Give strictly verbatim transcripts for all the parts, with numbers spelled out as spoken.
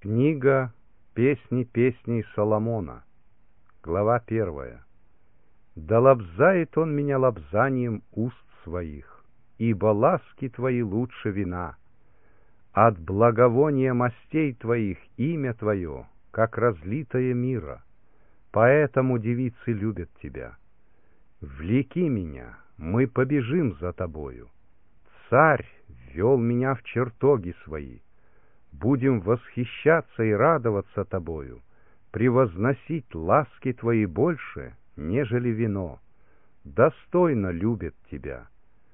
Книга «Песни песней Соломона», глава первая. «Да лобзает он меня лобзанием уст своих, ибо ласки твои лучше вина. От благовония мастей твоих имя твое, как разлитое мира, поэтому девицы любят тебя. Влеки меня, мы побежим за тобою. Царь ввел меня в чертоги свои. Будем восхищаться и радоваться тобою, превозносить ласки твои больше, нежели вино. Достойно любят тебя.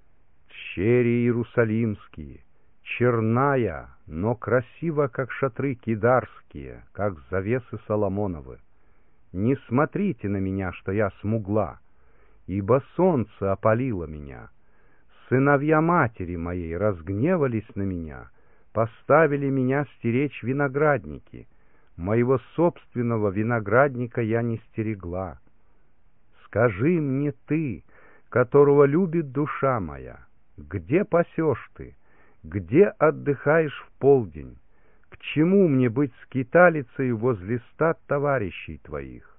Черри иерусалимские, черная, но красива, как шатры кидарские, как завесы Соломоновы. Не смотрите на меня, что я смугла, ибо солнце опалило меня. Сыновья матери моей разгневались на меня, поставили меня стеречь виноградники. Моего собственного виноградника я не стерегла. Скажи мне ты, которого любит душа моя, где пасешь ты, где отдыхаешь в полдень? К чему мне быть скиталицей возле стад товарищей твоих?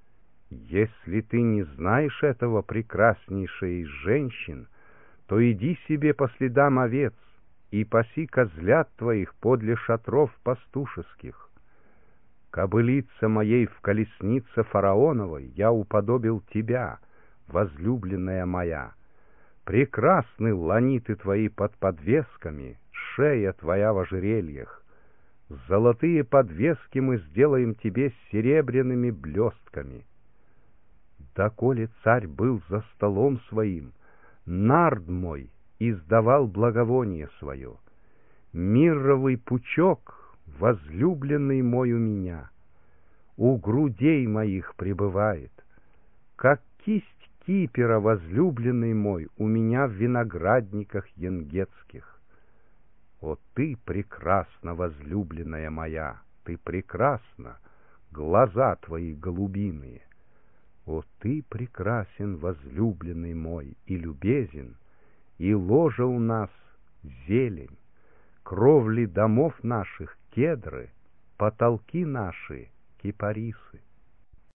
Если ты не знаешь этого, прекраснейшая из женщин, то иди себе по следам овец и паси козлят твоих подле шатров пастушеских. Кобылица моей в колеснице фараоновой я уподобил тебя, возлюбленная моя. Прекрасны ланиты твои под подвесками, шея твоя в ожерельях. Золотые подвески мы сделаем тебе с серебряными блестками. Доколе царь был за столом своим, нард мой издавал благовоние свое. Мирровый пучок, возлюбленный мой у меня, у грудей моих пребывает. Как кисть кипера, возлюбленный мой, у меня в виноградниках енгетских. О, ты прекрасна, возлюбленная моя, ты прекрасна, глаза твои голубиные. О, ты прекрасен, возлюбленный мой, и любезен, и ложа у нас зелень, кровли домов наших кедры, потолки наши кипарисы.